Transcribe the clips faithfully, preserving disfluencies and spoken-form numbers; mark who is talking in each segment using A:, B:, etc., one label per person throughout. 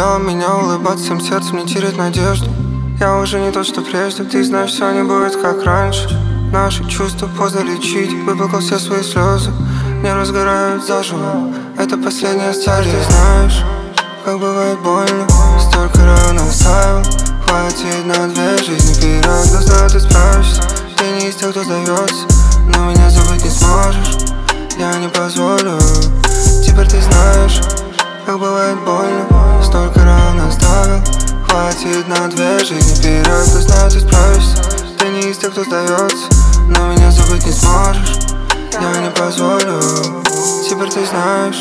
A: заставляла меня улыбаться, всем сердцем не терять надежду. Я уже не тот, что прежде, ты знаешь, все не будет как раньше. Наши чувства поздно лечить, выплакал все свои слезы, не разгорают заживо, это последняя стадия. Ты знаешь, как бывает больно, столько рано оставил. Хватит на две жизни вперед, но знаю, ты справишься. Ты не из тех, кто сдается, но меня забыть не сможешь, я не позволю. Теперь ты знаешь, как бывает больно, столько рано оставил. Хватит на две жизни вперед, но знаю, ты справишься. Ты не из тех, кто сдается, но меня забыть не сможешь, я не позволю. Теперь ты знаешь,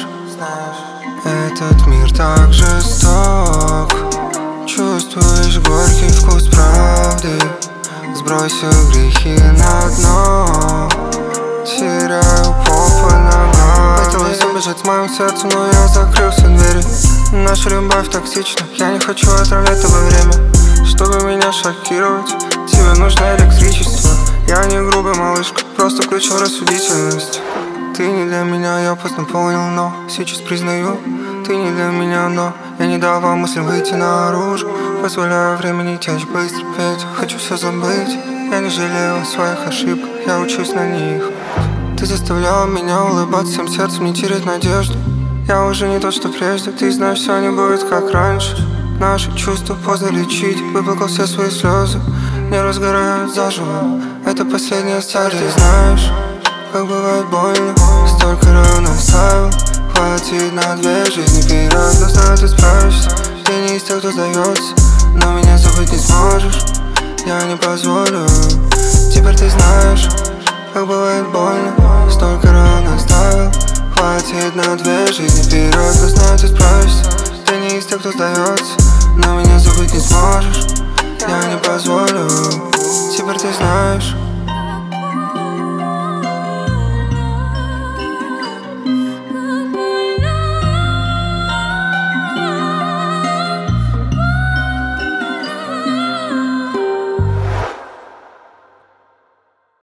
A: этот мир так жесток. Чувствуешь горький вкус правды, сбросил грехи на дно, теряю по ногам. Хотелось убежать с моим сердцем, но я закрыл все двери. Наша любовь токсична, я не хочу отравлять тобой время. Чтобы меня шокировать, тебе нужно электричество. Я не грубая малышка, просто включил рассудительность. Ты не для меня, я поздно понял, но сейчас признаю, ты не для меня, но я не давал мыслям выйти наружу. Позволяю времени течь быстро, ведь хочу все забыть. Я не жалею о своих ошибках, я учусь на них. Ты заставляла меня улыбаться, всем сердцем не терять надежду. Я уже не тот, что прежде, ты знаешь, все не будет как раньше. Наши чувства поздно лечить, выплакал все свои слезы, не разгорают заживо, это последняя стадия. Ты знаешь, как бывает больно, столько рано оставил. Хватит на две жизни вперед, но знаю, ты справишься. Ты не из тех, кто сдается, но меня забыть не сможешь, я не позволю. Теперь ты знаешь, как бывает больно, столько рано оставил. Хватит на две жизни вперед, но знаю, ты справишься. Ты не из тех, кто сдается, но меня забыть не сможешь,